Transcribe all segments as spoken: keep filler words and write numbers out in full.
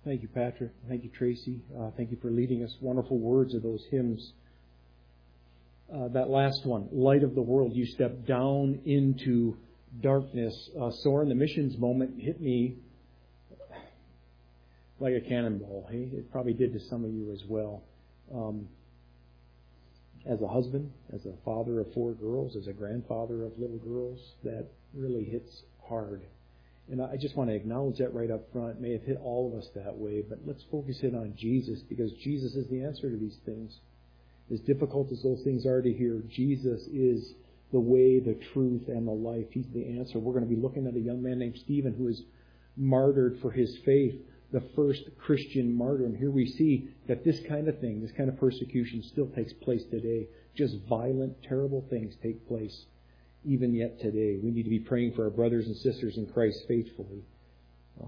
Thank you, Patrick. Thank you, Tracy. Uh, thank you for leading us. Wonderful words of those hymns. Uh, that last one, Light of the World, you step down into darkness. Uh, Soren, the missions moment hit me like a cannonball. Hey, it probably did to some of you as well. Um, as a husband, as a father of four girls, as a grandfather of little girls, that really hits hard. And I just want to acknowledge that right up front. May have hit all of us that way, but let's focus in on Jesus, because Jesus is the answer to these things. As difficult as those things are to hear, Jesus is the way, the truth, and the life. He's the answer. We're going to be looking at a young man named Stephen who is martyred for his faith, the first Christian martyr. And here we see that this kind of thing, this kind of persecution still takes place today. Just violent, terrible things take place even yet today. We need to be praying for our brothers and sisters in Christ faithfully. Um,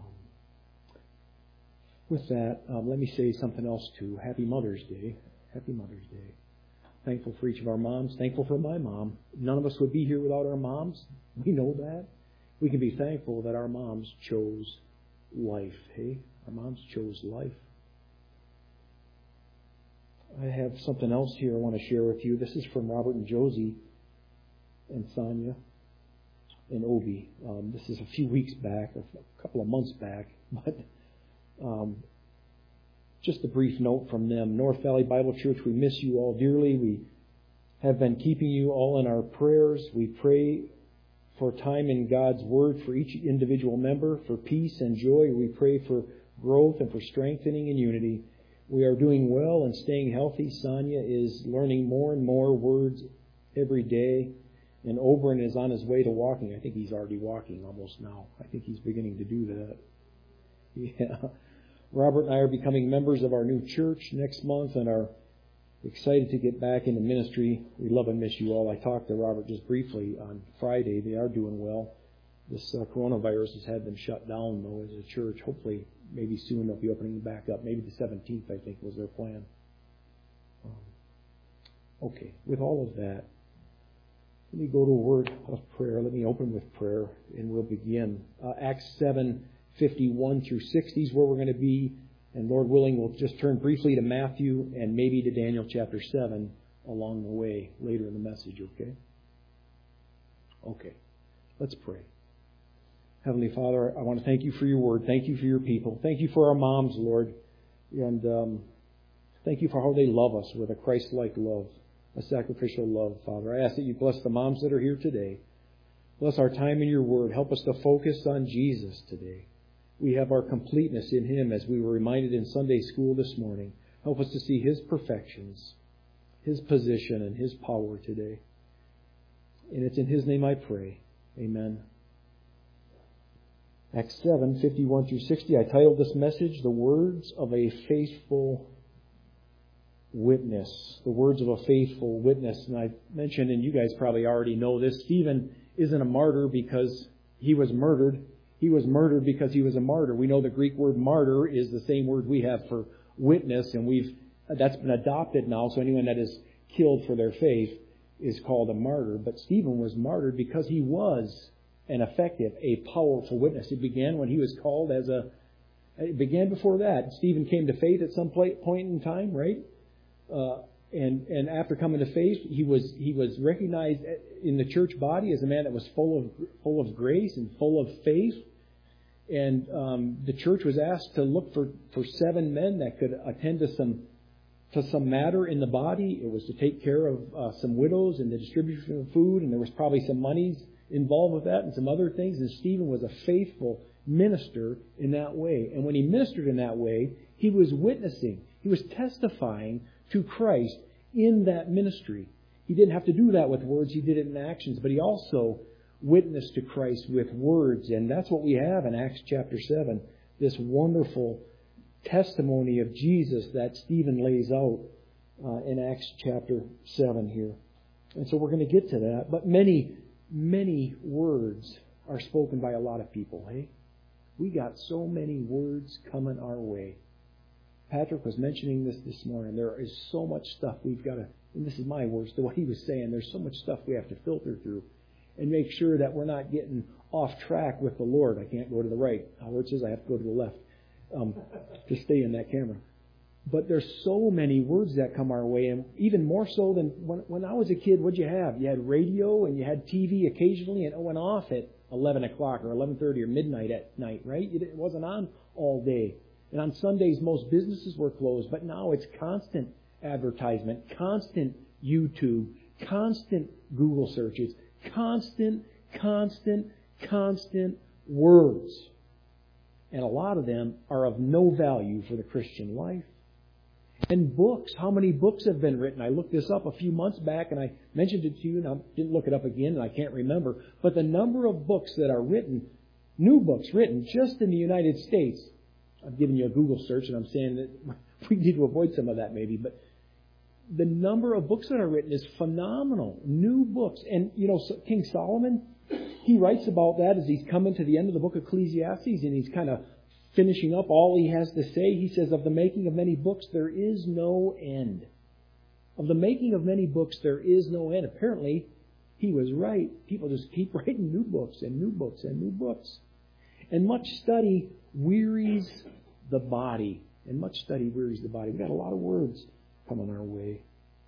with that, um, let me say something else too. Happy Mother's Day. Happy Mother's Day. Thankful for each of our moms. Thankful for my mom. None of us would be here without our moms. We know that. We can be thankful that our moms chose life. Hey, our moms chose life. I have something else here I want to share with you. This is from Robert and Josie and Sonia and Obi. Um, this is a few weeks back, a couple of months back, but um, just a brief note from them. North Valley Bible Church, we miss you all dearly. We have been keeping you all in our prayers. We pray for time in God's Word for each individual member, for peace and joy. We pray for growth and for strengthening and unity. We are doing well and staying healthy. Sonia is learning more and more words every day. And Oberon is on his way to walking. I think he's already walking almost now. I think he's beginning to do that. Yeah. Robert and I are becoming members of our new church next month and are excited to get back into ministry. We love and miss you all. I talked to Robert just briefly on Friday. They are doing well. This uh, coronavirus has had them shut down, though, as a church. Hopefully, maybe soon they'll be opening back up. Maybe the seventeenth, I think, was their plan. Um, okay, with all of that, let me go to a word of prayer. Let me open with prayer, and we'll begin. Uh, Acts seven, fifty-one through sixty is where we're going to be. And Lord willing, we'll just turn briefly to Matthew and maybe to Daniel chapter seven along the way later in the message, okay? Okay, let's pray. Heavenly Father, I want to thank you for your word. Thank you for your people. Thank you for our moms, Lord. And um, thank you for how they love us with a Christ-like love. A sacrificial love, Father. I ask that you bless the moms that are here today. Bless our time in your word. Help us to focus on Jesus today. We have our completeness in him, as we were reminded in Sunday school this morning. Help us to see his perfections, his position, and his power today. And it's in his name I pray. Amen. Acts seven, fifty-one through sixty. I titled this message, The Words of a Faithful Witness. The words of a faithful witness. And I mentioned, and you guys probably already know this, Stephen isn't a martyr because he was murdered. He was murdered because he was a martyr. We know the Greek word martyr is the same word we have for witness, and we've that's been adopted now. So anyone that is killed for their faith is called a martyr. But Stephen was martyred because he was an effective, a powerful witness. It began when he was called as a. It began before that. Stephen came to faith at some point in time, right? Uh, and and after coming to faith, he was he was recognized in the church body as a man that was full of full of grace and full of faith. And um, the church was asked to look for, for seven men that could attend to some to some matter in the body. It was to take care of uh, some widows and the distribution of food, and there was probably some monies involved with that and some other things. And Stephen was a faithful minister in that way. And when he ministered in that way, he was witnessing. He was testifying to Christ in that ministry. He didn't have to do that with words. He did it in actions. But he also witnessed to Christ with words. And that's what we have in Acts chapter seven. This wonderful testimony of Jesus that Stephen lays out uh, in Acts chapter seven here. And so we're going to get to that. But many, many words are spoken by a lot of people. Hey, we got so many words coming our way. Patrick was mentioning this this morning. There is so much stuff we've got to, and this is my words to what he was saying, there's so much stuff we have to filter through and make sure that we're not getting off track with the Lord. I can't go to the right. Howard says I have to go to the left. um, to stay in that camera. But there's so many words that come our way, and even more so than when, when I was a kid, what'd you have? You had radio and you had T V occasionally, and it went off at eleven o'clock or eleven thirty or midnight at night, right? It wasn't on all day. And on Sundays, most businesses were closed, but now it's constant advertisement, constant YouTube, constant Google searches, constant, constant, constant words. And a lot of them are of no value for the Christian life. And books, how many books have been written? I looked this up a few months back and I mentioned it to you and I didn't look it up again and I can't remember. But the number of books that are written, new books written just in the United States, I've given you a Google search and I'm saying that we need to avoid some of that maybe, but the number of books that are written is phenomenal. New books. And, you know, King Solomon, he writes about that as he's coming to the end of the book of Ecclesiastes and he's kind of finishing up all he has to say. He says, of the making of many books, there is no end. Of the making of many books, there is no end. Apparently, he was right. People just keep writing new books and new books and new books. And much study wearies the body. And much study wearies the body. We've got a lot of words coming our way.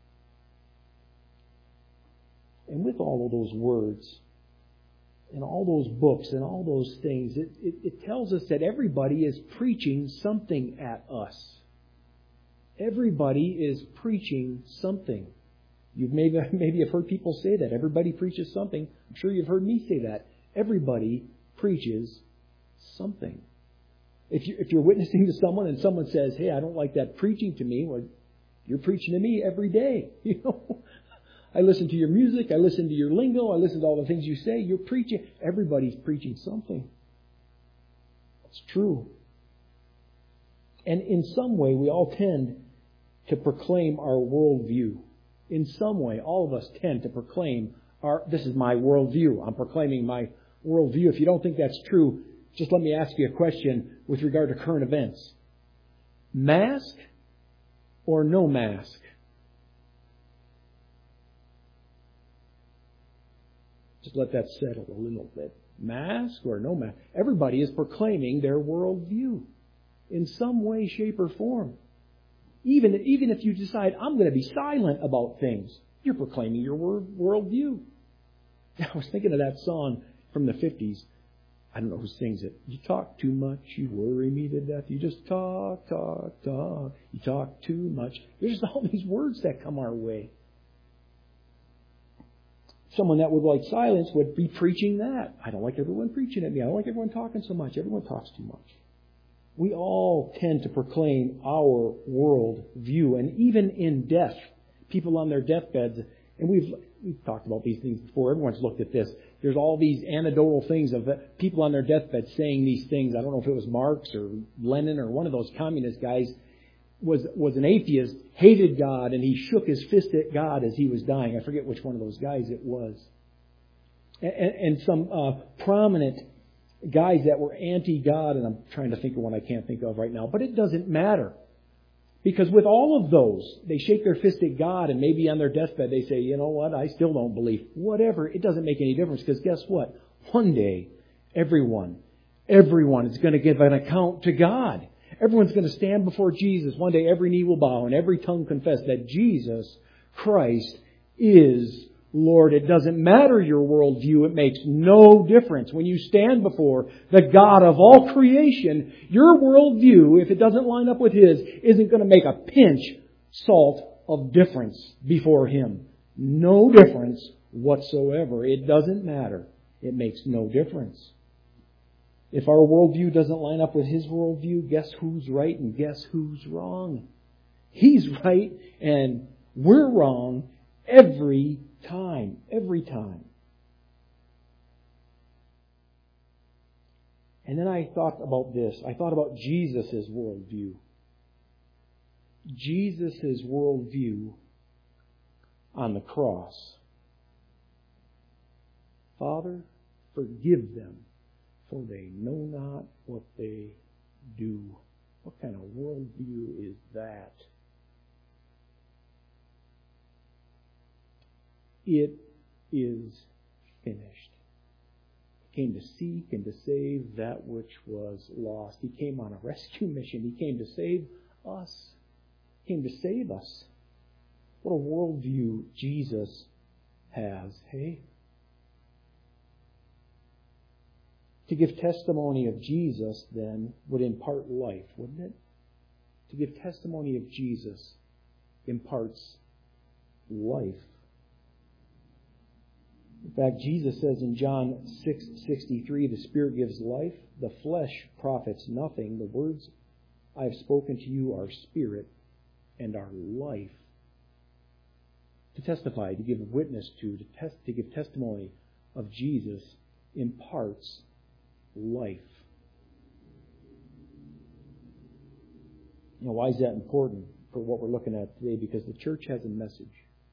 And with all of those words, and all those books and all those things, it, it, it tells us that everybody is preaching something at us. Everybody is preaching something. You've maybe, maybe have heard people say that. Everybody preaches something. I'm sure you've heard me say that. Everybody preaches something. If, you, if you're witnessing to someone and someone says, hey, I don't like that preaching to me, well, you're preaching to me every day. You know, I listen to your music, I listen to your lingo, I listen to all the things you say. You're preaching. Everybody's preaching something. It's true. And in some way, we all tend to proclaim our worldview. In some way, all of us tend to proclaim our, this is my worldview. I'm proclaiming my worldview. If you don't think that's true, just let me ask you a question with regard to current events. Mask or no mask? Just let that settle a little bit. Mask or no mask? Everybody is proclaiming their worldview in some way, shape, or form. Even, even if you decide, I'm going to be silent about things, you're proclaiming your worldview. I was thinking of that song from the fifties. I don't know who sings it. You talk too much, you worry me to death. You just talk, talk, talk. You talk too much. There's all these words that come our way. Someone that would like silence would be preaching that. I don't like everyone preaching at me. I don't like everyone talking so much. Everyone talks too much. We all tend to proclaim our world view. And even in death, people on their deathbeds, and we've, we've talked about these things before. Everyone's looked at this. There's all these anecdotal things of people on their deathbed saying these things. I don't know if it was Marx or Lenin or one of those communist guys was was an atheist, hated God, and he shook his fist at God as he was dying. I forget which one of those guys it was. And, and some uh, prominent guys that were anti-God, and I'm trying to think of one I can't think of right now, but it doesn't matter. Because with all of those, they shake their fist at God, and maybe on their deathbed they say, you know what, I still don't believe. Whatever, it doesn't make any difference, because guess what? One day, everyone, everyone is going to give an account to God. Everyone's going to stand before Jesus. One day every knee will bow and every tongue confess that Jesus Christ is Lord. It doesn't matter your worldview. It makes no difference. When you stand before the God of all creation, your worldview, if it doesn't line up with His, isn't going to make a pinch salt of difference before Him. No difference whatsoever. It doesn't matter. It makes no difference. If our worldview doesn't line up with His worldview, guess who's right and guess who's wrong? He's right and we're wrong every time. Every time. And then I thought about this. I thought about Jesus' worldview. Jesus' worldview on the cross. Father, forgive them, for they know not what they do. What kind of worldview is that? It is finished. came to seek and to save that which was lost. He came on a rescue mission. He came to save us. He came to save us. What a worldview Jesus has, hey? To give testimony of Jesus, then, would impart life, wouldn't it? To give testimony of Jesus imparts life. In fact, Jesus says in John six sixty-three, the Spirit gives life, the flesh profits nothing. The words I have spoken to you are spirit and are life. To testify, to give witness to, to, test, to give testimony of Jesus imparts life. Now, why is that important for what we're looking at today? Because the church has a message.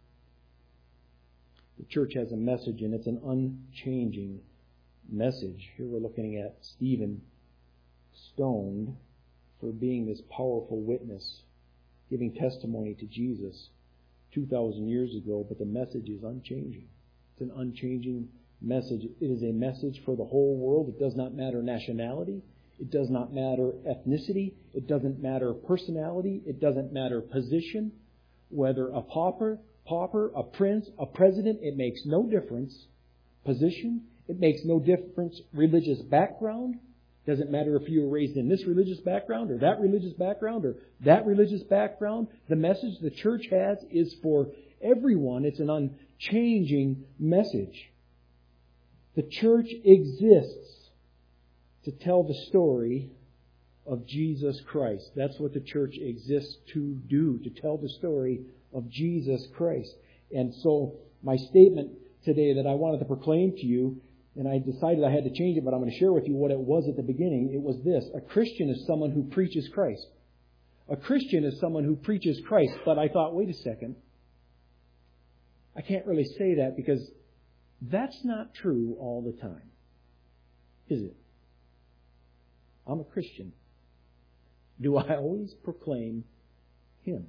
The church has a message, and it's an unchanging message. Here we're looking at Stephen stoned for being this powerful witness, giving testimony to Jesus two thousand years ago, but the message is unchanging. It's an unchanging message. It is a message for the whole world. It does not matter nationality. It does not matter ethnicity. It doesn't matter personality. It doesn't matter position. Whether a pauper, pauper, a prince, a president, it makes no difference. Position, it makes no difference. Religious background, doesn't matter if you were raised in this religious background or that religious background or that religious background. The message the church has is for everyone. It's an unchanging message. The church exists to tell the story of Jesus Christ. That's what the church exists to do, to tell the story of Jesus Christ. And so my statement today that I wanted to proclaim to you, and I decided I had to change it, but I'm going to share with you what it was at the beginning. It was this: a Christian is someone who preaches Christ. A Christian is someone who preaches Christ. But I thought, wait a second. I can't really say that because that's not true all the time. Is it? I'm a Christian. Do I always proclaim Him?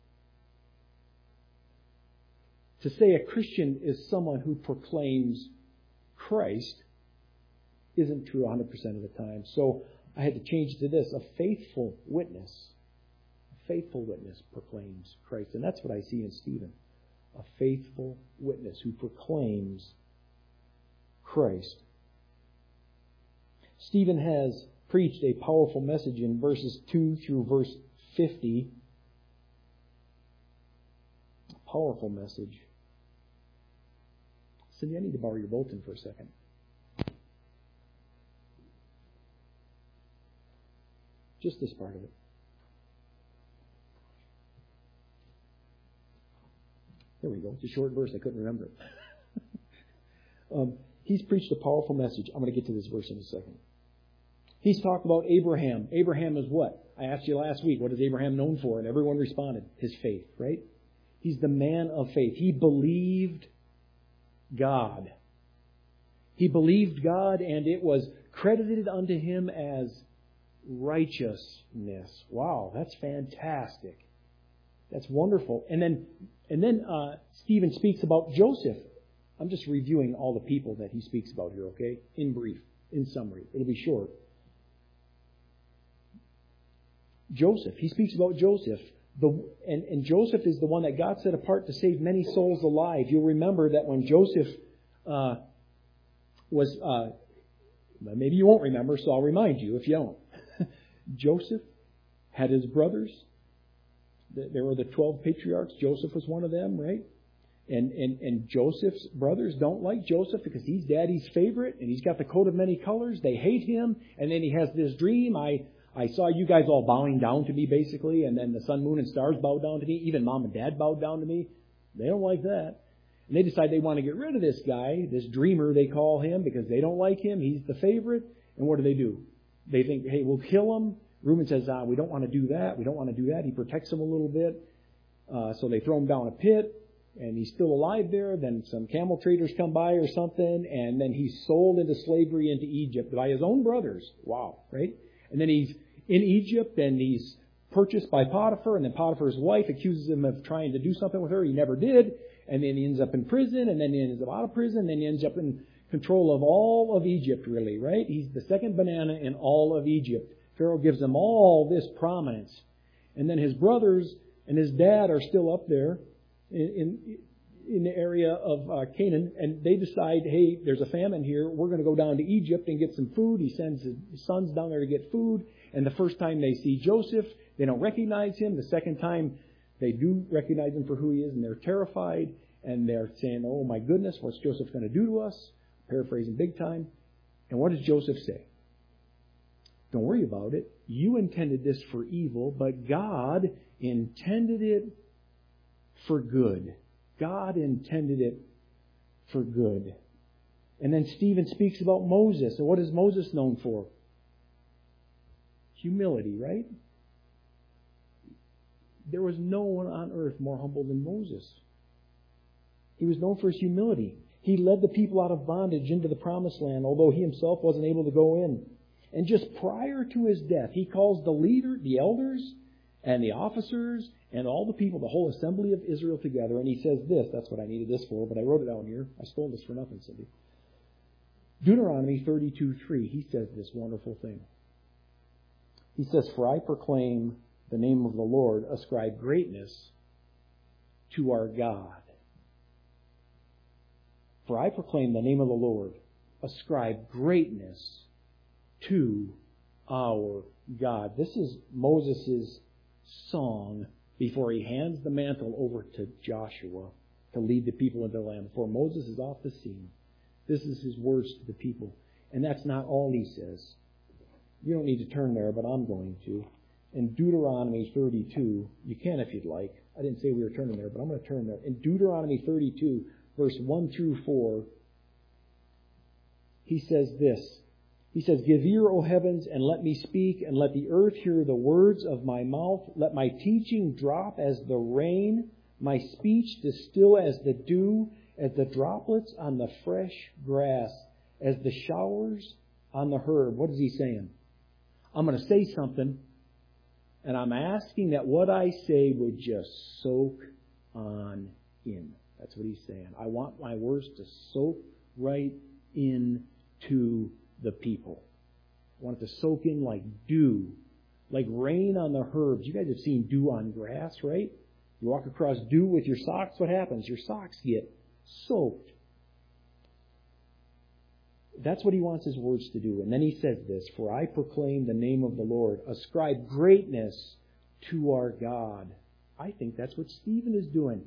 To say a Christian is someone who proclaims Christ isn't true one hundred percent of the time. So I had to change it to this: a faithful witness. A faithful witness proclaims Christ. And that's what I see in Stephen. A faithful witness who proclaims Christ. Stephen has preached a powerful message in verses two through verse fifty. A powerful message. Cindy, I need to borrow your bulletin for a second. Just this part of it. There we go. It's a short verse. I couldn't remember it. um, he's preached a powerful message. I'm going to get to this verse in a second. He's talked about Abraham. Abraham is what? I asked you last week, what is Abraham known for? And everyone responded, his faith, right? He's the man of faith. He believed God. He believed God, and it was credited unto him as righteousness. Wow, that's fantastic. That's wonderful. And then, and then uh, Stephen speaks about Joseph. I'm just reviewing all the people that he speaks about here, okay? In brief, in summary. It'll be short. Joseph. He speaks about Joseph. The, and, and Joseph is the one that God set apart to save many souls alive. You'll remember that when Joseph uh, was... Uh, maybe you won't remember, so I'll remind you if you don't. Joseph had his brothers. There were the twelve patriarchs. Joseph was one of them, right? And, and, and Joseph's brothers don't like Joseph because he's daddy's favorite and he's got the coat of many colors. They hate him. And then he has this dream. I... I saw you guys all bowing down to me, basically, and then the sun, moon, and stars bowed down to me. Even mom and dad bowed down to me. They don't like that. And they decide they want to get rid of this guy, this dreamer they call him, because they don't like him. He's the favorite. And what do they do? They think, hey, we'll kill him. Reuben says, ah, we don't want to do that. We don't want to do that. He protects him a little bit. Uh, so they throw him down a pit, and he's still alive there. Then some camel traders come by or something, and then he's sold into slavery into Egypt by his own brothers. Wow, right? And then he's in Egypt, and he's purchased by Potiphar, and then Potiphar's wife accuses him of trying to do something with her. He never did. And then he ends up in prison, and then he ends up out of prison, and then he ends up in control of all of Egypt, really, right? He's the second banana in all of Egypt. Pharaoh gives him all this prominence. And then his brothers and his dad are still up there in, in, in the area of uh, Canaan, and they decide, hey, there's a famine here. We're going to go down to Egypt and get some food. He sends his sons down there to get food. And the first time they see Joseph, they don't recognize him. The second time, they do recognize him for who he is, and they're terrified. And they're saying, oh my goodness, what's Joseph going to do to us? Paraphrasing big time. And what does Joseph say? Don't worry about it. You intended this for evil, but God intended it for good. God intended it for good. And then Stephen speaks about Moses. And what is Moses known for? Humility, right? There was no one on earth more humble than Moses. He was known for his humility. He led the people out of bondage into the promised land, although he himself wasn't able to go in. And just prior to his death, he calls the leader, the elders, and the officers, and all the people, the whole assembly of Israel together. And he says this, that's what I needed this for, but I wrote it down here. I stole this for nothing, Cindy. Deuteronomy thirty-two three, he says this wonderful thing. He says, for I proclaim the name of the Lord, ascribe greatness to our God. For I proclaim the name of the Lord, ascribe greatness to our God. This is Moses' song before he hands the mantle over to Joshua to lead the people into the land. Before Moses is off the scene, this is his words to the people. And that's not all he says. You don't need to turn there, but I'm going to. In Deuteronomy thirty-two, you can if you'd like. I didn't say we were turning there, but I'm going to turn there. In Deuteronomy thirty-two, verse one through four, he says this. He says, give ear, O heavens, and let me speak, and let the earth hear the words of my mouth. Let my teaching drop as the rain, my speech distill as the dew, as the droplets on the fresh grass, as the showers on the herb. What is he saying? I'm going to say something, and I'm asking that what I say would just soak on in. That's what he's saying. I want my words to soak right into the people. I want it to soak in like dew, like rain on the herbs. You guys have seen dew on grass, right? You walk across dew with your socks, what happens? Your socks get soaked. That's what he wants his words to do. And then he says this, for I proclaim the name of the Lord, ascribe greatness to our God. I think that's what Stephen is doing.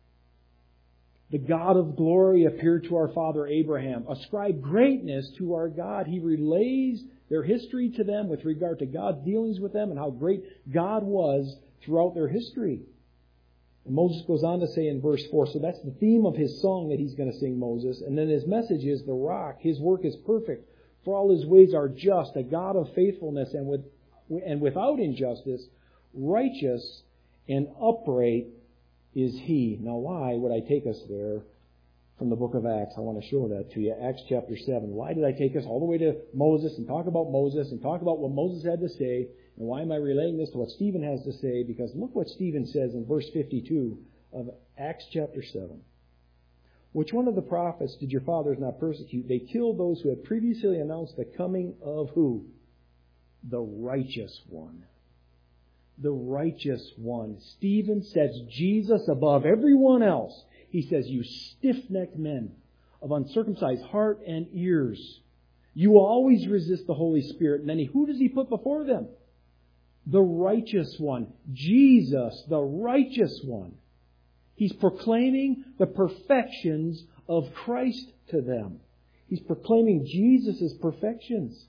The God of glory appeared to our father Abraham. Ascribe greatness to our God. He relays their history to them with regard to God's dealings with them and how great God was throughout their history. And Moses goes on to say in verse four, so that's the theme of his song that he's going to sing, Moses. And then his message is the rock. His work is perfect, for all his ways are just, a God of faithfulness and with and without injustice, righteous and upright is he. Now, why would I take us there from the book of Acts? I want to show that to you. Acts chapter seven. Why did I take us all the way to Moses and talk about Moses and talk about what Moses had to say? And why am I relaying this to what Stephen has to say? Because look what Stephen says in verse fifty-two of Acts chapter seven. Which one of the prophets did your fathers not persecute? They killed those who had previously announced the coming of who? The righteous one. The righteous one. Stephen sets Jesus above everyone else. He says, you stiff-necked men of uncircumcised heart and ears, you always resist the Holy Spirit. And then he, who does he put before them? The righteous one. Jesus, the righteous one. He's proclaiming the perfections of Christ to them. He's proclaiming Jesus' perfections.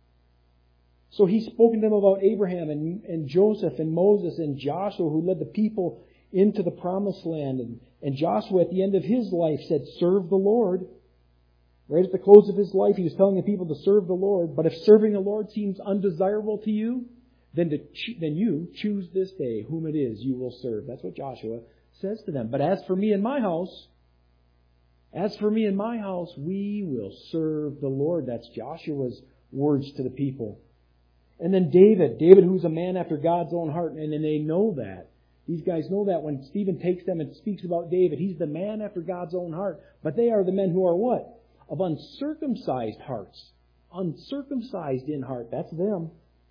So he's spoken to them about Abraham and, and Joseph and Moses and Joshua, who led the people into the promised land. And, and Joshua at the end of his life said, serve the Lord. Right at the close of his life, he was telling the people to serve the Lord. But if serving the Lord seems undesirable to you, then, to cho- then you choose this day whom it is you will serve. That's what Joshua says to them. But as for me and my house, as for me and my house, we will serve the Lord. That's Joshua's words to the people. And then David, David who's a man after God's own heart, and, and they know that. These guys know that when Stephen takes them and speaks about David, he's the man after God's own heart. But they are the men who are what? of uncircumcised hearts. Uncircumcised in heart. That's them.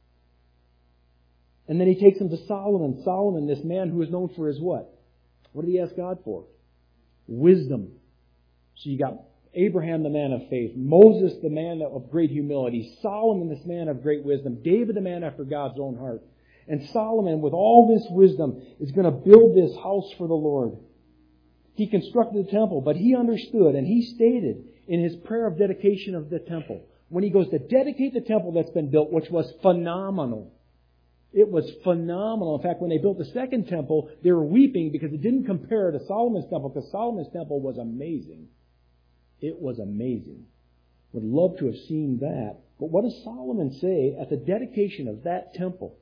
And then he takes them to Solomon. Solomon, this man who is known for his what? What did he ask God for? Wisdom. So you got Abraham, the man of faith. Moses, the man of great humility. Solomon, this man of great wisdom. David, the man after God's own heart. And Solomon, with all this wisdom, is going to build this house for the Lord. He constructed the temple, but he understood and he stated in his prayer of dedication of the temple, when he goes to dedicate the temple that's been built, which was phenomenal. It was phenomenal. In fact, when they built the second temple, they were weeping because it didn't compare to Solomon's temple, because Solomon's temple was amazing. It was amazing. Would love to have seen that. But what does Solomon say at the dedication of that temple?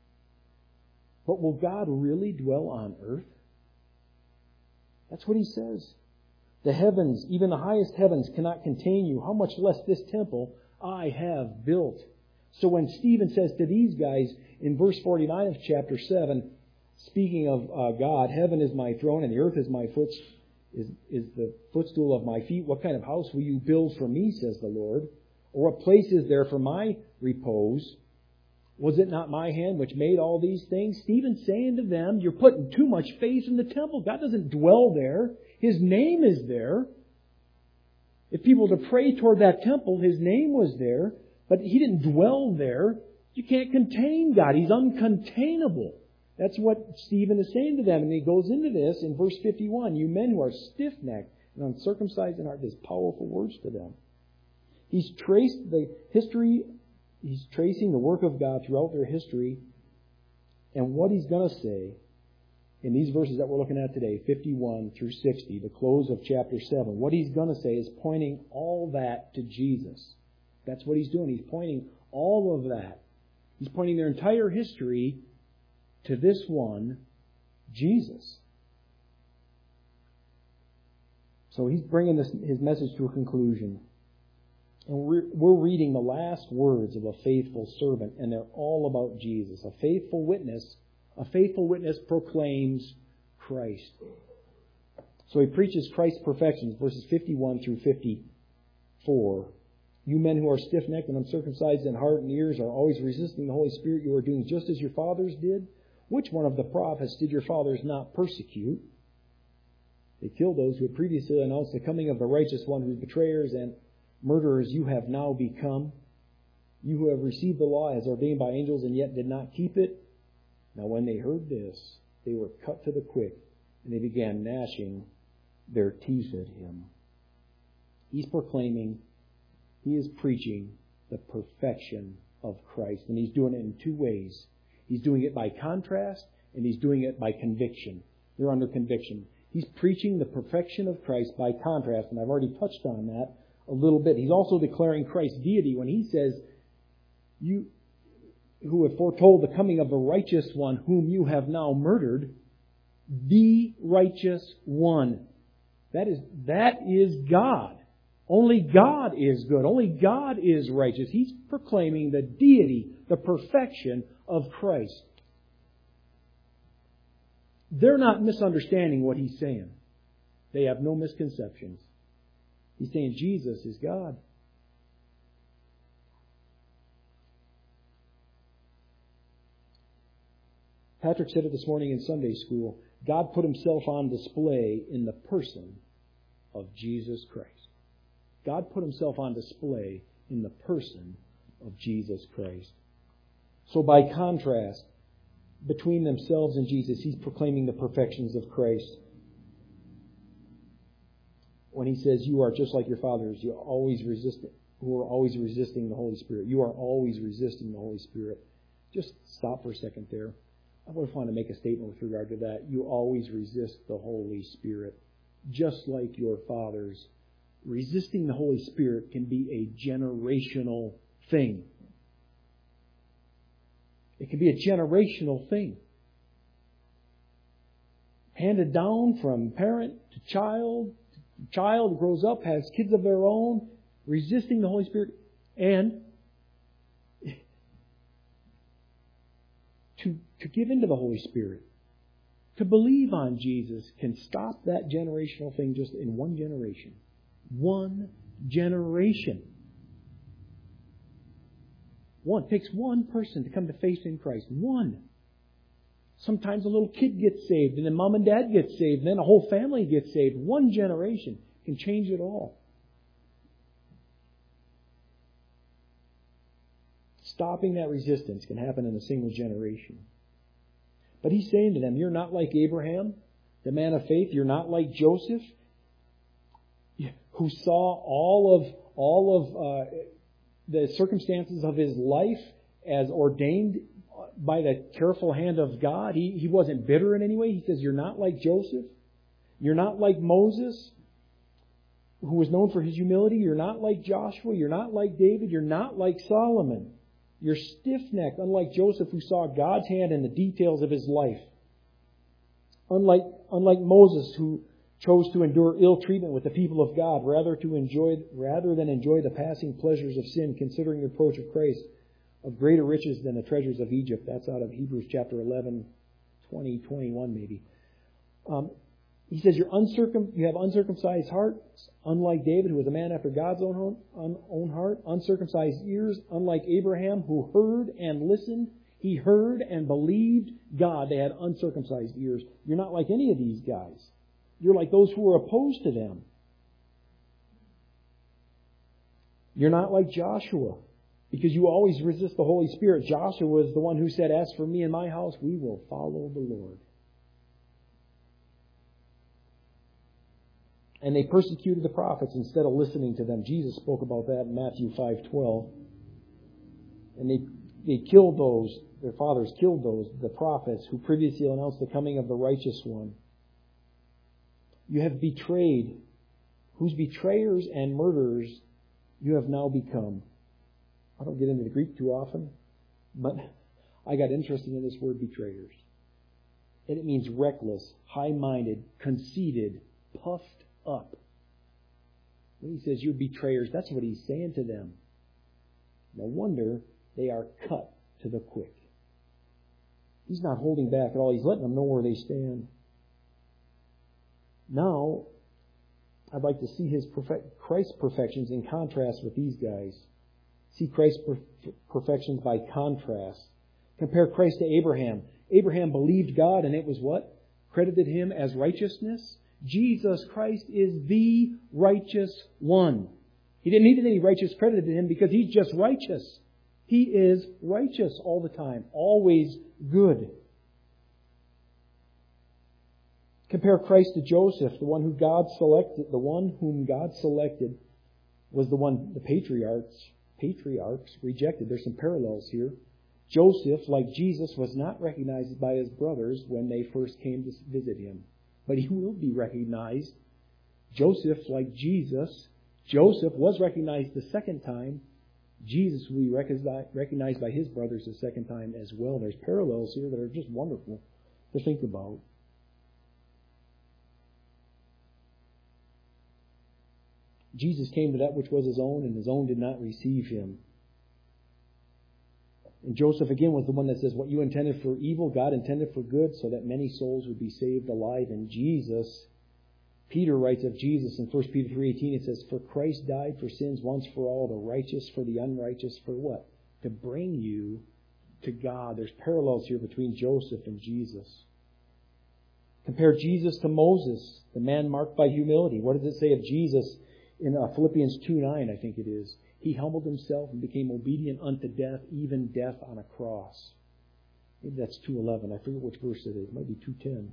But will God really dwell on earth? That's what he says. The heavens, even the highest heavens, cannot contain you. How much less this temple I have built. So when Stephen says to these guys in verse forty-nine of chapter seven, speaking of uh, God, heaven is my throne and the earth is my foot, is, is the footstool of my feet. What kind of house will you build for me, says the Lord? Or what place is there for my repose? Was it not my hand which made all these things? Stephen's saying to them, you're putting too much faith in the temple. God doesn't dwell there. His name is there. If people were to pray toward that temple, His name was there, but He didn't dwell there. You can't contain God. He's uncontainable. That's what Stephen is saying to them. And he goes into this in verse fifty-one. You men who are stiff-necked and uncircumcised in heart. There's powerful words to them. He's traced the history. He's tracing the work of God throughout their history. And what he's going to say in these verses that we're looking at today, fifty-one through sixty, the close of chapter seven, what he's going to say is pointing all that to Jesus. That's what he's doing. He's pointing all of that. He's pointing their entire history to this one, Jesus. So he's bringing this, his message to a conclusion. And we're, we're reading the last words of a faithful servant, and they're all about Jesus. A faithful witness, a faithful witness proclaims Christ. So he preaches Christ's perfections, verses fifty-one through fifty-four. You men who are stiff-necked and uncircumcised in heart and ears are always resisting the Holy Spirit. You are doing just as your fathers did. Which one of the prophets did your fathers not persecute? They killed those who had previously announced the coming of the righteous one, whose betrayers and murderers you have now become. You who have received the law as ordained by angels and yet did not keep it. Now when they heard this, they were cut to the quick, and they began gnashing their teeth at him. He's proclaiming, he is preaching the perfection of Christ. And he's doing it in two ways. He's doing it by contrast, and he's doing it by conviction. They're under conviction. He's preaching the perfection of Christ by contrast, and I've already touched on that a little bit. He's also declaring Christ's deity when he says, you who have foretold the coming of the righteous one whom you have now murdered, the righteous one. That is, that is God. Only God is good. Only God is righteous. He's proclaiming the deity, the perfection of Christ. They're not misunderstanding what he's saying. They have no misconceptions. He's saying Jesus is God. Patrick said it this morning in Sunday school. God put himself on display in the person of Jesus Christ. God put himself on display in the person of Jesus Christ. So by contrast, between themselves and Jesus, he's proclaiming the perfections of Christ. When he says, you are just like your fathers, you always resist, who are always resisting the Holy Spirit. You are always resisting the Holy Spirit. Just stop for a second there. I just want to make a statement with regard to that. You always resist the Holy Spirit, just like your fathers. Resisting the Holy Spirit can be a generational thing. It can be a generational thing. Handed down from parent to child. Child grows up, has kids of their own, resisting the Holy Spirit. And to, to give into the Holy Spirit, to believe on Jesus, can stop that generational thing just in one generation. One generation. One. It takes one person to come to faith in Christ. One. Sometimes a little kid gets saved, and then mom and dad get saved, and then a whole family gets saved. One generation can change it all. Stopping that resistance can happen in a single generation. But he's saying to them, you're not like Abraham, the man of faith. You're not like Joseph, who saw all of all of uh, the circumstances of his life as ordained by the careful hand of God. He, he wasn't bitter in any way. He says, you're not like Joseph. You're not like Moses, who was known for his humility. You're not like Joshua. You're not like David. You're not like Solomon. You're stiff-necked, unlike Joseph, who saw God's hand in the details of his life. Unlike, unlike Moses, who chose to endure ill treatment with the people of God, rather to enjoy, rather than enjoy the passing pleasures of sin, considering the approach of Christ of greater riches than the treasures of Egypt. That's out of Hebrews chapter eleven, twenty, twenty-one maybe. Um, he says, You're uncircum- you have uncircumcised hearts, unlike David, who was a man after God's own, own, own heart. Uncircumcised ears, unlike Abraham, who heard and listened. He heard and believed God. They had uncircumcised ears. You're not like any of these guys. You're like those who were opposed to them. You're not like Joshua, because you always resist the Holy Spirit. Joshua was the one who said, As for me and my house, we will follow the Lord. And they persecuted the prophets instead of listening to them. Jesus spoke about that in Matthew five twelve. And they they killed those, their fathers killed those, the prophets who previously announced the coming of the righteous one. You have betrayed, whose betrayers and murderers you have now become. I don't get into the Greek too often, but I got interested in this word betrayers. And it means reckless, high-minded, conceited, puffed up. When he says you're betrayers, that's what he's saying to them. No wonder they are cut to the quick. He's not holding back at all. He's letting them know where they stand. Now, I'd like to see his perfect, Christ's perfections in contrast with these guys. See Christ's per- perfections by contrast. Compare Christ to Abraham. Abraham believed God, and it was what? Credited him as righteousness. Jesus Christ is the righteous one. He didn't need any righteous credited to him because he's just righteous. He is righteous all the time, always good. Compare Christ to Joseph, the one who God selected, the one whom God selected was the one the patriarchs, patriarchs rejected. There's some parallels here. Joseph, like Jesus, was not recognized by his brothers when they first came to visit him. But he will be recognized. Joseph, like Jesus, Joseph was recognized the second time. Jesus will be recognized by his brothers the second time as well. There's parallels here that are just wonderful to think about. Jesus came to that which was his own, and his own did not receive him. And Joseph, again, was the one that says, what you intended for evil, God intended for good, so that many souls would be saved alive in Jesus. Peter writes of Jesus in First Peter three eighteen, it says, For Christ died for sins once for all, the righteous for the unrighteous, for what? To bring you to God. There's parallels here between Joseph and Jesus. Compare Jesus to Moses, the man marked by humility. What does it say of Jesus in uh, Philippians two nine, I think it is? He humbled himself and became obedient unto death, even death on a cross. Maybe that's two eleven. I forget which verse it is. It might be two ten.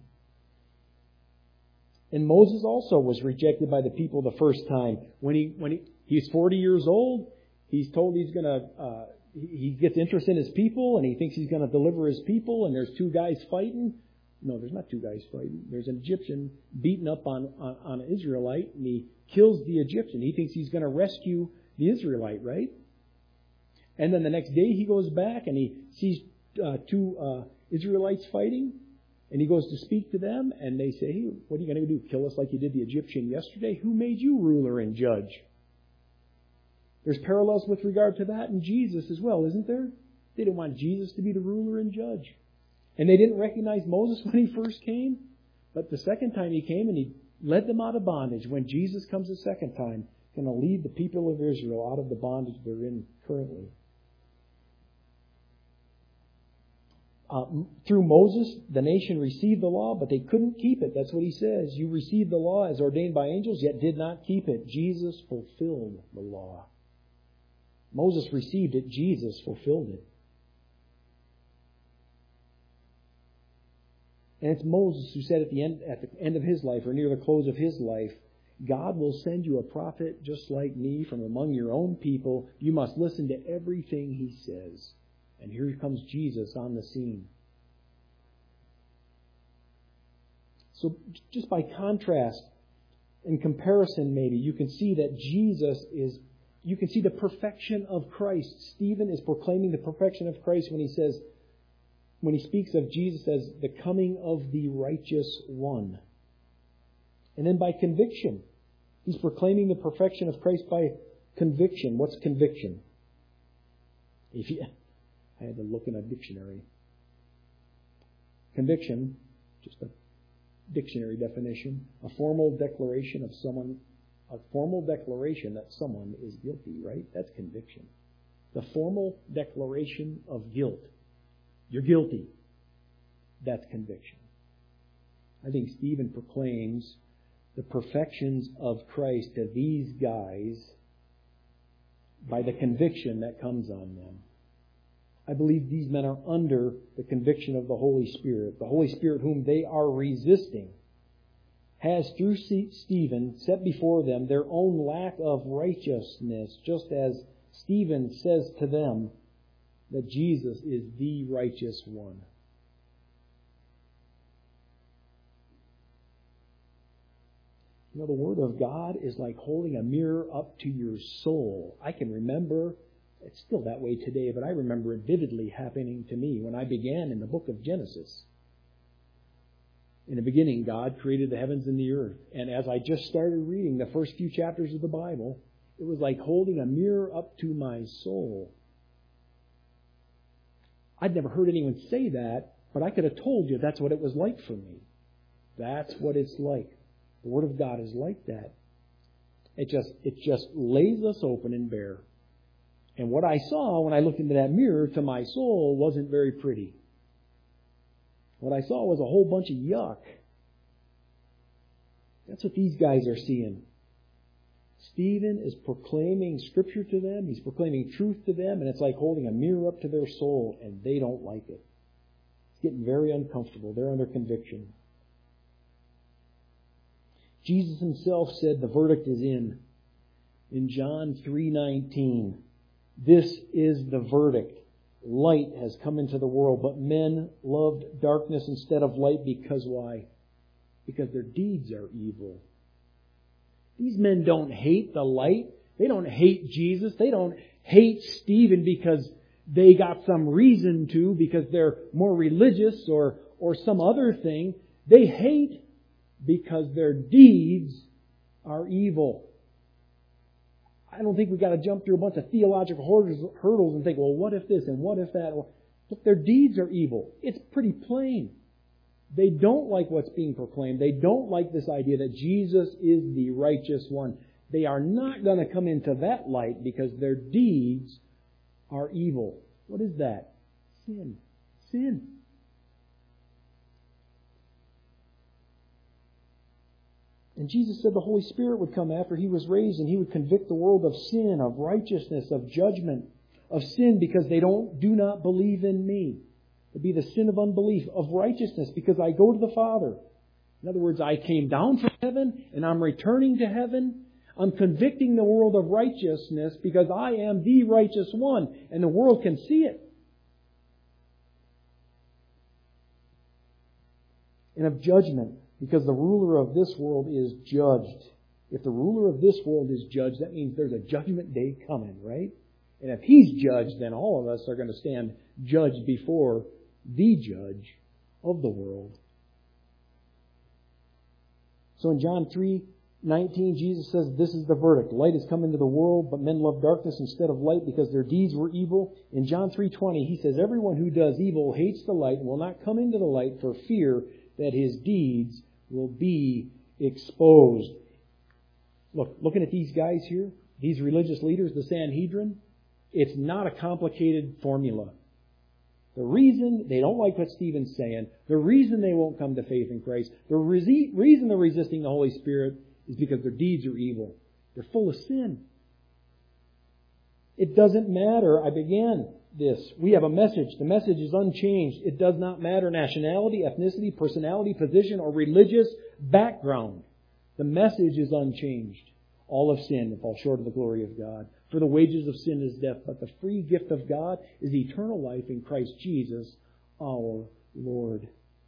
And Moses also was rejected by the people the first time. When he when he, he's forty years old, he's told he's going to, uh, he gets interest in his people, and he thinks he's going to deliver his people, and there's two guys fighting. No, there's not two guys fighting. There's an Egyptian beating up on, on, on an Israelite, and he kills the Egyptian. He thinks he's going to rescue the Israelite, right? And then the next day he goes back and he sees uh, two uh, Israelites fighting, and he goes to speak to them, and they say, hey, what are you going to do? Kill us like you did the Egyptian yesterday? Who made you ruler and judge? There's parallels with regard to that in Jesus as well, isn't there? They didn't want Jesus to be the ruler and judge. And they didn't recognize Moses when he first came, but the second time he came and he led them out of bondage. When Jesus comes the second time, going to lead the people of Israel out of the bondage they're in currently. Uh, through Moses, the nation received the law, but they couldn't keep it. That's what he says. You received the law as ordained by angels, yet did not keep it. Jesus fulfilled the law. Moses received it. Jesus fulfilled it. And it's Moses who said at the end, at the end of his life, or near the close of his life, God will send you a prophet just like me from among your own people. You must listen to everything he says. And here comes Jesus on the scene. So just by contrast, in comparison maybe, you can see that Jesus is, you can see the perfection of Christ. Stephen is proclaiming the perfection of Christ when he says, when he speaks of Jesus as the coming of the righteous one. And then by conviction, he's proclaiming the perfection of Christ by conviction. What's conviction? If you, I had to look in a dictionary. Conviction, just a dictionary definition, a formal declaration of someone, a formal declaration that someone is guilty, right? That's conviction. The formal declaration of guilt. You're guilty. That's conviction. I think Stephen proclaims the perfections of Christ to these guys by the conviction that comes on them. I believe these men are under the conviction of the Holy Spirit. The Holy Spirit whom they are resisting has, through Stephen, set before them their own lack of righteousness, just as Stephen says to them that Jesus is the righteous one. You know, the Word of God is like holding a mirror up to your soul. I can remember, it's still that way today, but I remember it vividly happening to me when I began in the book of Genesis. In the beginning, God created the heavens and the earth. And as I just started reading the first few chapters of the Bible, it was like holding a mirror up to my soul. I'd never heard anyone say that, but I could have told you that's what it was like for me. That's what it's like. The Word of God is like that. It just, it just lays us open and bare. And what I saw when I looked into that mirror to my soul wasn't very pretty. What I saw was a whole bunch of yuck. That's what these guys are seeing. Stephen is proclaiming Scripture to them. He's proclaiming truth to them. And it's like holding a mirror up to their soul. And they don't like it. It's getting very uncomfortable. They're under conviction. Jesus himself said the verdict is in. In John three nineteen, this is the verdict. Light has come into the world, but men loved darkness instead of light because why? Because their deeds are evil. These men don't hate the light. They don't hate Jesus. They don't hate Stephen because they got some reason to, because they're more religious or, or some other thing. They hate because their deeds are evil. I don't think we've got to jump through a bunch of theological hurdles and think, well, what if this and what if that? Look, their deeds are evil. It's pretty plain. They don't like what's being proclaimed. They don't like this idea that Jesus is the righteous one. They are not going to come into that light because their deeds are evil. What is that? Sin. Sin. And Jesus said the Holy Spirit would come after He was raised and He would convict the world of sin, of righteousness, of judgment, of sin because they don't do not believe in me. It would be the sin of unbelief, of righteousness because I go to the Father. In other words, I came down from heaven and I'm returning to heaven. I'm convicting the world of righteousness because I am the righteous one and the world can see it. And of judgment, because the ruler of this world is judged. If the ruler of this world is judged, that means there's a judgment day coming, right? And if he's judged, then all of us are going to stand judged before the judge of the world. So in John three nineteen, Jesus says, this is the verdict. Light has come into the world, but men love darkness instead of light because their deeds were evil. In John three twenty, He says, everyone who does evil hates the light and will not come into the light for fear that his deeds will be exposed. Look, looking at these guys here, these religious leaders, the Sanhedrin, it's not a complicated formula. The reason they don't like what Stephen's saying, the reason they won't come to faith in Christ, the re- reason they're resisting the Holy Spirit is because their deeds are evil. They're full of sin. It doesn't matter. I began this. We have a message. The message is unchanged. It does not matter nationality, ethnicity, personality, position, or religious background. The message is unchanged. All have sinned and fall short of the glory of God. For the wages of sin is death, but the free gift of God is eternal life in Christ Jesus our Lord.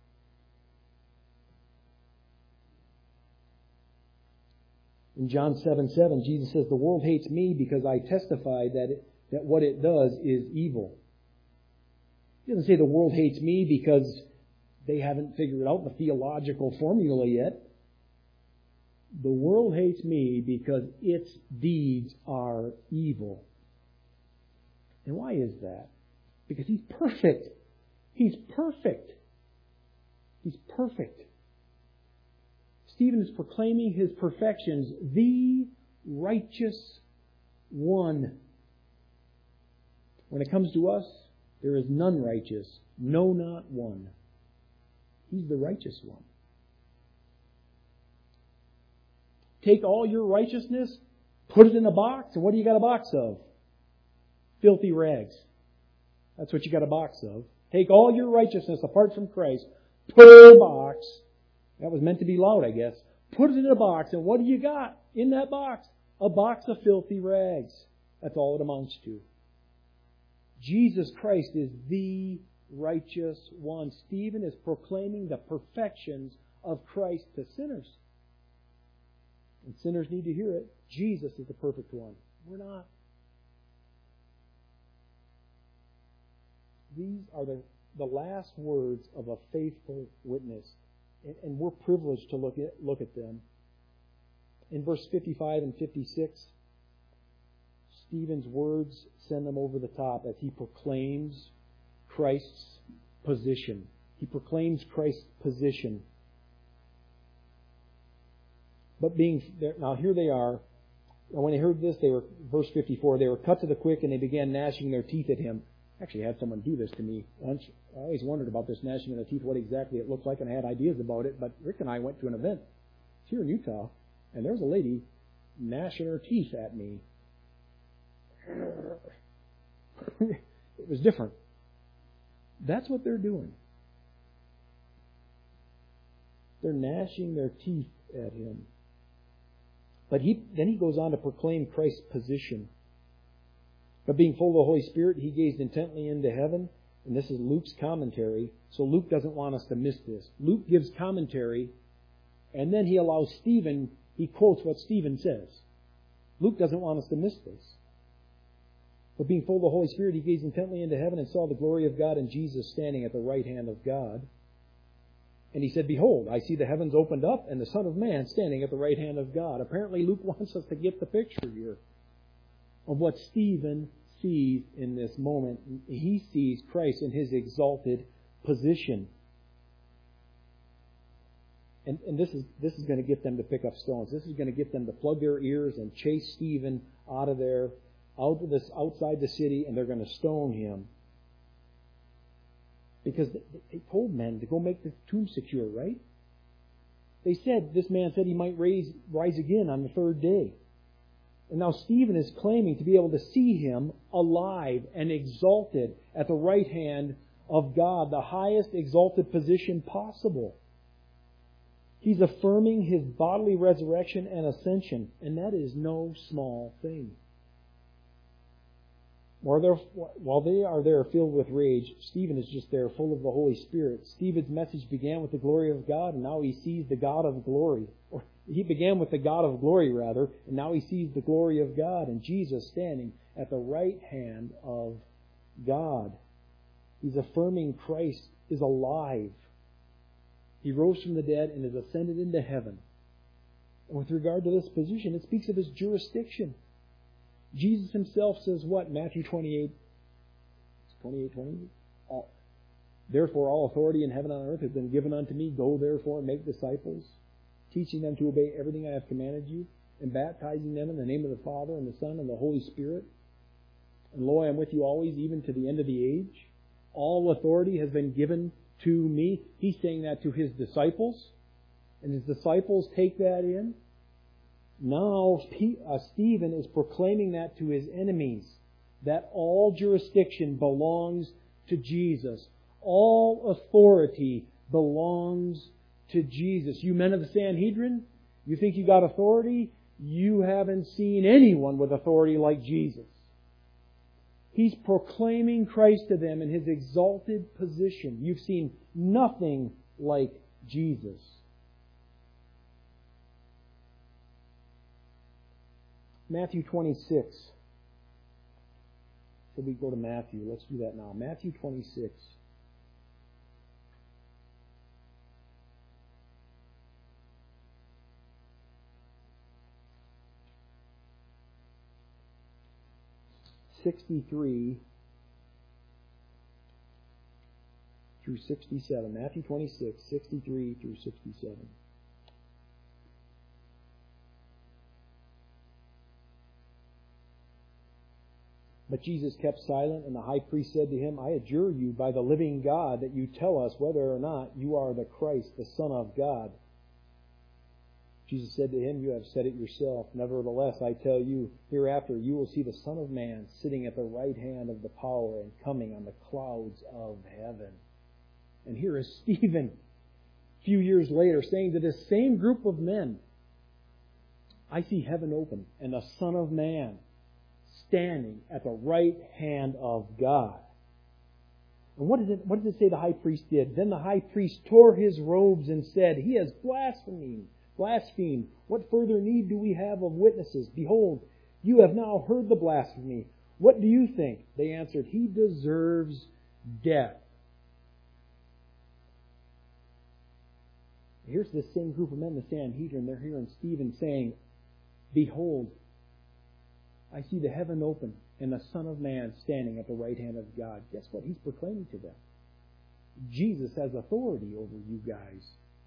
In John seven seven, Jesus says, the world hates me because I testify that it, that what it does is evil. He doesn't say the world hates me because they haven't figured out the theological formula yet. The world hates me because its deeds are evil. And why is that? Because He's perfect. He's perfect. He's perfect. Stephen is proclaiming his perfections, the righteous one. When it comes to us, there is none righteous, no, not one. He's the righteous one. Take all your righteousness, put it in a box, and what do you got a box of? Filthy rags. That's what you got a box of. Take all your righteousness apart from Christ, put it in a box. That was meant to be loud, I guess. Put it in a box, and what do you got in that box? A box of filthy rags. That's all it amounts to. Jesus Christ is the righteous one. Stephen is proclaiming the perfections of Christ to sinners. And sinners need to hear it. Jesus is the perfect one. We're not. These are the, the last words of a faithful witness. And we're privileged to look at look at them. In verse fifty-five and fifty-six, Stephen's words send them over the top as he proclaims Christ's position. He proclaims Christ's position. But being now here they are. When they heard this, they were verse fifty-four. They were cut to the quick, and they began gnashing their teeth at him. Actually, I had someone do this to me once. I always wondered about this gnashing of the teeth, what exactly it looked like, and I had ideas about it. But Rick and I went to an event here in Utah, and there was a lady gnashing her teeth at me. It was different. That's what they're doing. They're gnashing their teeth at him. But he then he goes on to proclaim Christ's position. But being full of the Holy Spirit, he gazed intently into heaven. And this is Luke's commentary. So Luke doesn't want us to miss this. Luke gives commentary, and then he allows Stephen, he quotes what Stephen says. Luke doesn't want us to miss this. But being full of the Holy Spirit, he gazed intently into heaven and saw the glory of God and Jesus standing at the right hand of God. And he said, behold, I see the heavens opened up and the Son of Man standing at the right hand of God. Apparently Luke wants us to get the picture here of what Stephen sees in this moment. He sees Christ in His exalted position. And, and this is this is going to get them to pick up stones. This is going to get them to plug their ears and chase Stephen out of there, out of this outside the city, and they're going to stone him. Because they told men to go make the tomb secure, right? They said, this man said he might raise, rise again on the third day. And now Stephen is claiming to be able to see him alive and exalted at the right hand of God, the highest exalted position possible. He's affirming his bodily resurrection and ascension, and that is no small thing. While they are there filled with rage, Stephen is just there full of the Holy Spirit. Stephen's message began with the glory of God, and now he sees the God of glory. Or he began with the God of glory, rather, and now he sees the glory of God and Jesus standing at the right hand of God. He's affirming Christ is alive. He rose from the dead and has ascended into heaven. And with regard to this position, it speaks of his jurisdiction. Jesus himself says what? Matthew twenty-eight, twenty-eight, twenty-eight. All, therefore all authority in heaven and on earth has been given unto me. Go therefore and make disciples, teaching them to obey everything I have commanded you. and baptizing them in the name of the Father and the Son and the Holy Spirit. And lo, I am with you always, even to the end of the age. All authority has been given to me. He's saying that to His disciples. And His disciples take that in. Now, Stephen is proclaiming that to his enemies, that all jurisdiction belongs to Jesus. All authority belongs to Jesus. You men of the Sanhedrin, you think you got authority? You haven't seen anyone with authority like Jesus. He's proclaiming Christ to them in His exalted position. You've seen nothing like Jesus. Matthew twenty-six. So we go to Matthew. Let's do that now. Matthew twenty-six. sixty-three through sixty-seven. Matthew twenty-six, sixty-three through sixty-seven. But Jesus kept silent, and the high priest said to him, I adjure you by the living God that you tell us whether or not you are the Christ, the Son of God. Jesus said to him, you have said it yourself. Nevertheless, I tell you, hereafter you will see the Son of Man sitting at the right hand of the power and coming on the clouds of heaven. And here is Stephen, a few years later, saying to this same group of men, I see heaven open and the Son of Man standing at the right hand of God. And what, is it, what does it say the high priest did? Then the high priest tore his robes and said, He has blasphemed. Blasphemed. What further need do we have of witnesses? Behold, you have now heard the blasphemy. What do you think? They answered, He deserves death. Here's this same group of men, the Sanhedrin. They're hearing Stephen saying, Behold, I see the heaven open and the Son of Man standing at the right hand of God. Guess what? He's proclaiming to them. Jesus has authority over you guys.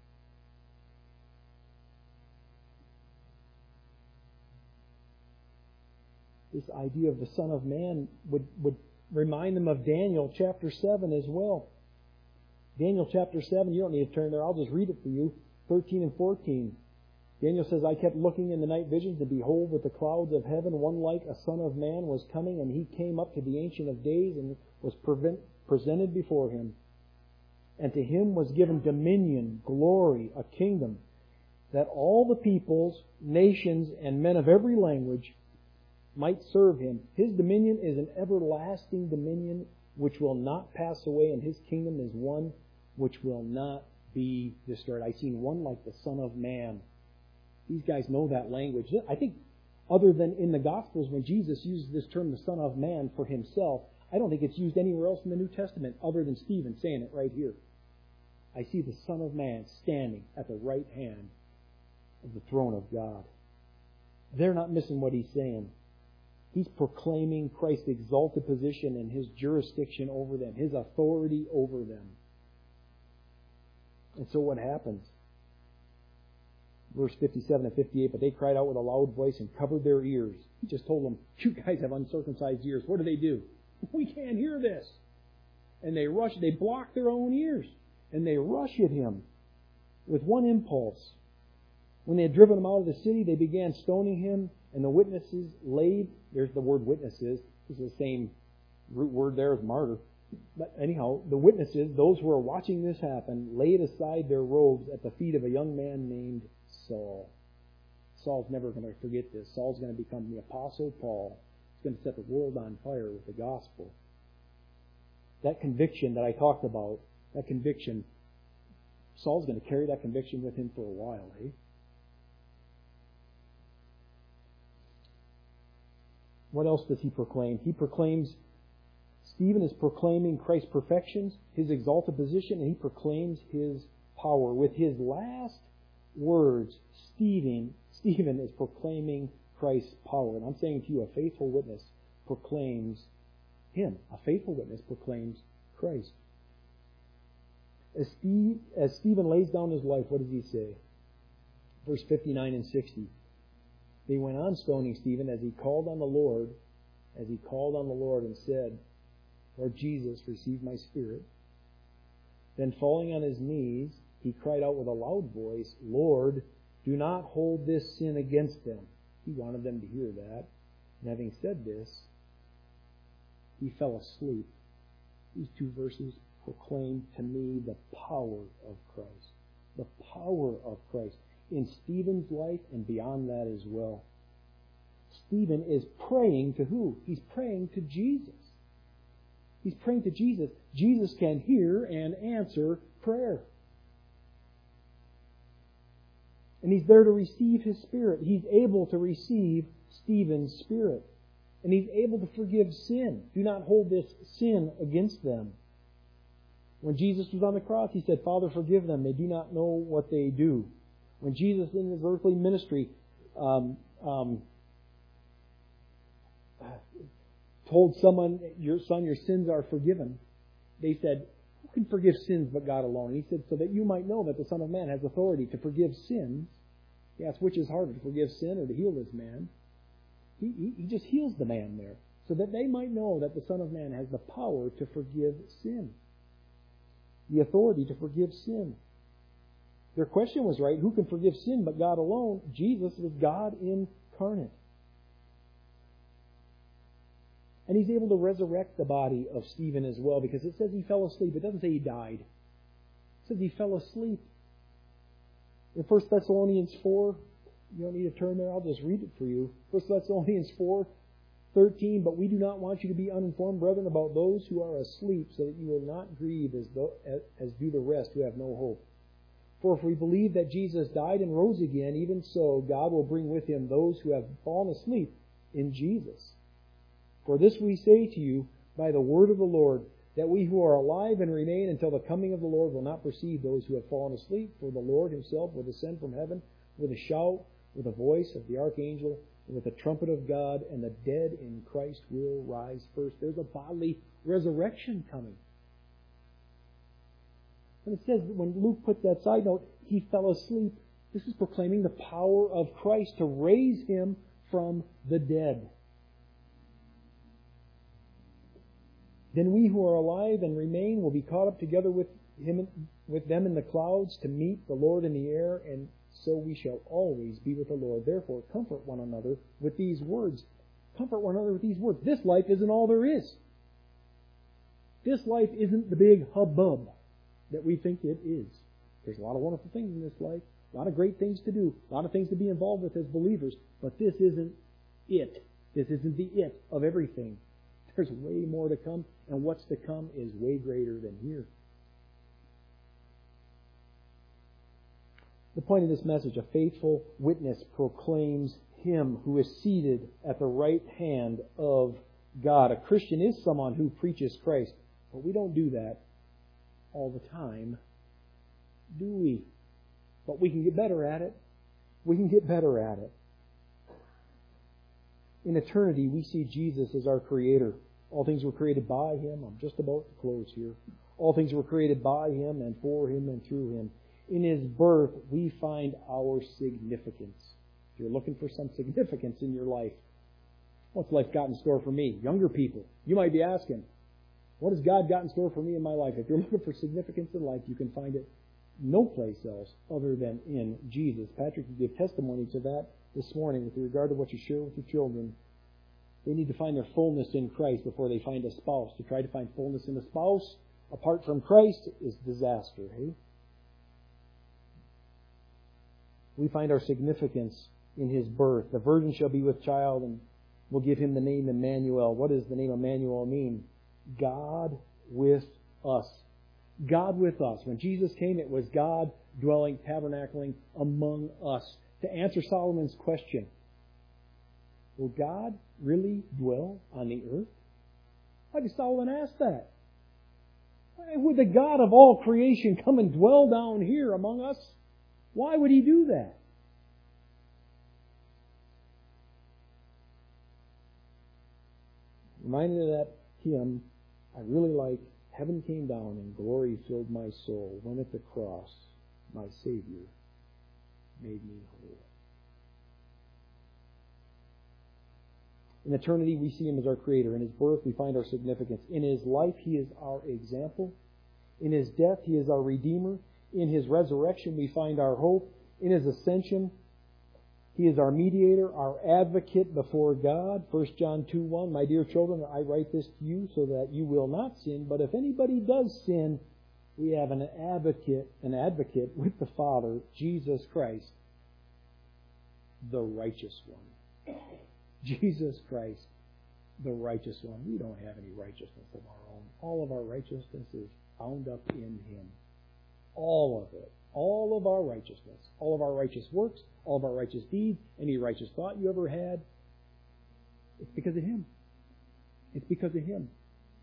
This idea of the Son of Man would, would remind them of Daniel chapter seven as well. Daniel chapter seven, you don't need to turn there. I'll just read it for you. thirteen and fourteen. Daniel says, I kept looking in the night visions, and behold, with the clouds of heaven, one like a Son of Man was coming, and he came up to the Ancient of Days and was prevent, presented before him. And to him was given dominion, glory, a kingdom, that all the peoples, nations, and men of every language might serve him. His dominion is an everlasting dominion which will not pass away, and his kingdom is one which will not be destroyed. I've seen one like the Son of Man. These guys know that language. I think other than in the Gospels when Jesus uses this term, the Son of Man, for himself, I don't think it's used anywhere else in the New Testament other than Stephen saying it right here. I see the Son of Man standing at the right hand of the throne of God. They're not missing what he's saying. He's proclaiming Christ's exalted position and his jurisdiction over them, his authority over them. And so what happens? Verse fifty-seven and fifty-eight, but they cried out with a loud voice and covered their ears. He just told them, you guys have uncircumcised ears. What do they do? We can't hear this. And they rush, they block their own ears. And they rush at him with one impulse. When they had driven him out of the city, they began stoning him, and the witnesses laid, there's the word witnesses, this is the same root word there as martyr. But anyhow, the witnesses, those who are watching this happen, laid aside their robes at the feet of a young man named Saul. Saul's never going to forget this. Saul's going to become the Apostle Paul. He's going to set the world on fire with the gospel. That conviction that I talked about, that conviction, Saul's going to carry that conviction with him for a while, eh? What else does he proclaim? He proclaims, Stephen is proclaiming Christ's perfections, his exalted position, and he proclaims his power. With his last words, Stephen, Stephen is proclaiming Christ's power. And I'm saying to you, a faithful witness proclaims him. A faithful witness proclaims Christ. As, Steve, as Stephen lays down his life, what does he say? Verse fifty-nine and sixty. They went on stoning Stephen as he called on the Lord, as he called on the Lord and said, Lord Jesus, receive my spirit. Then falling on his knees, he cried out with a loud voice, Lord, do not hold this sin against them. He wanted them to hear that. And having said this, he fell asleep. These two verses proclaim to me the power of Christ. The power of Christ in Stephen's life and beyond that as well. Stephen is praying to who? He's praying to Jesus. He's praying to Jesus. Jesus can hear and answer prayer. And he's there to receive his spirit. He's able to receive Stephen's spirit. And he's able to forgive sin. Do not hold this sin against them. When Jesus was on the cross, he said, Father, forgive them. They do not know what they do. When Jesus in his earthly ministry um, um, told someone, your son, your sins are forgiven, they said, who can forgive sins but God alone? He said, so that you might know that the Son of Man has authority to forgive sins. He asked, which is harder, to forgive sin or to heal this man? He, he, he just heals the man there, so that they might know that the Son of Man has the power to forgive sin. The authority to forgive sin. Their question was right. Who can forgive sin but God alone? Jesus was God incarnate. And he's able to resurrect the body of Stephen as well, because it says he fell asleep. It doesn't say he died. It says he fell asleep. In First Thessalonians four, you don't need to turn there, I'll just read it for you. First Thessalonians four thirteen, but we do not want you to be uninformed, brethren, about those who are asleep, so that you will not grieve as, though, as do the rest who have no hope. For if we believe that Jesus died and rose again, even so God will bring with him those who have fallen asleep in Jesus. For this we say to you by the word of the Lord, that we who are alive and remain until the coming of the Lord will not perceive those who have fallen asleep. For the Lord himself will descend from heaven with a shout, with the voice of the archangel, and with the trumpet of God, and the dead in Christ will rise first. There's a bodily resurrection coming. And it says that when Luke put that side note, he fell asleep. This is proclaiming the power of Christ to raise him from the dead. Then we who are alive and remain will be caught up together with him, with them in the clouds to meet the Lord in the air, and so we shall always be with the Lord. Therefore, comfort one another with these words. Comfort one another with these words. This life isn't all there is. This life isn't the big hubbub that we think it is. There's a lot of wonderful things in this life, a lot of great things to do, a lot of things to be involved with as believers, but this isn't it. This isn't the it of everything. There's way more to come, and what's to come is way greater than here. The point of this message, a faithful witness proclaims him who is seated at the right hand of God. A Christian is someone who preaches Christ, but we don't do that all the time, do we? But we can get better at it. We can get better at it. In eternity, we see Jesus as our Creator. All things were created by Him. I'm just about to close here. All things were created by Him and for Him and through Him. In His birth, we find our significance. If you're looking for some significance in your life, what's life got in store for me? Younger people, you might be asking, what has God got in store for me in my life? If you're looking for significance in life, you can find it no place else other than in Jesus. Patrick can give testimony to that this morning with regard to what you share with your children. They need to find their fullness in Christ before they find a spouse. To try to find fullness in a spouse apart from Christ is disaster, hey? We find our significance in His birth. The virgin shall be with child and will give Him the name Emmanuel. What does the name Emmanuel mean? God with us. God with us. When Jesus came, it was God dwelling, tabernacling among us. To answer Solomon's question, will God really dwell on the earth? Why did Solomon ask that? Why would the God of all creation come and dwell down here among us? Why would He do that? Reminded of that hymn, I really like, heaven came down and glory filled my soul when at the cross my Savior made me whole. In eternity, we see Him as our Creator. In His birth, we find our significance. In His life, He is our example. In His death, He is our Redeemer. In His resurrection, we find our hope. In His ascension, He is our mediator, our advocate before God. First John two one, my dear children, I write this to you so that you will not sin. But if anybody does sin, we have an advocate, an advocate with the Father, Jesus Christ, the righteous one. Jesus Christ, the righteous one. We don't have any righteousness of our own. All of our righteousness is bound up in Him. All of it. All of our righteousness. All of our righteous works. All of our righteous deeds. Any righteous thought you ever had. It's because of Him. It's because of Him.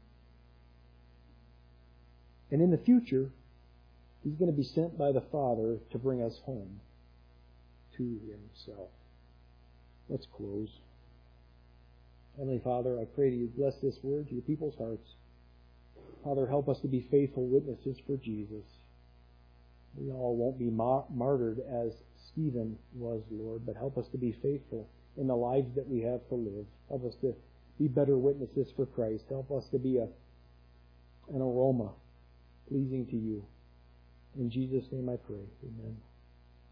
And in the future, He's going to be sent by the Father to bring us home to Himself. Let's close. Heavenly Father, I pray that You bless this word to Your people's hearts. Father, help us to be faithful witnesses for Jesus. We all won't be mar- martyred as Stephen was, Lord, but help us to be faithful in the lives that we have to live. Help us to be better witnesses for Christ. Help us to be a, an aroma pleasing to You. In Jesus' name I pray. Amen.